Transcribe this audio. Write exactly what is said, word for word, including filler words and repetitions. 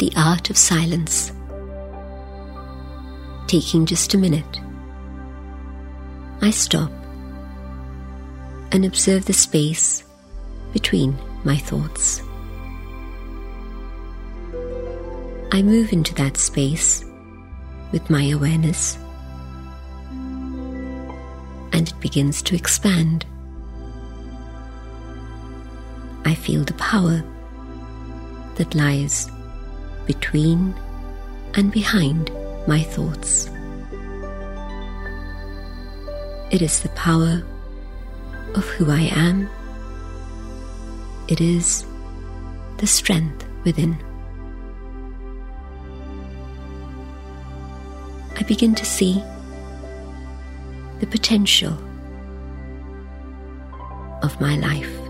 The Art of Silence. Taking just a minute, I stop and observe the space between my thoughts. I move into that space with my awareness, and it begins to expand. I feel the power that lies between and behind my thoughts. It is the power of who I am. It is the strength within. I begin to see the potential of my life.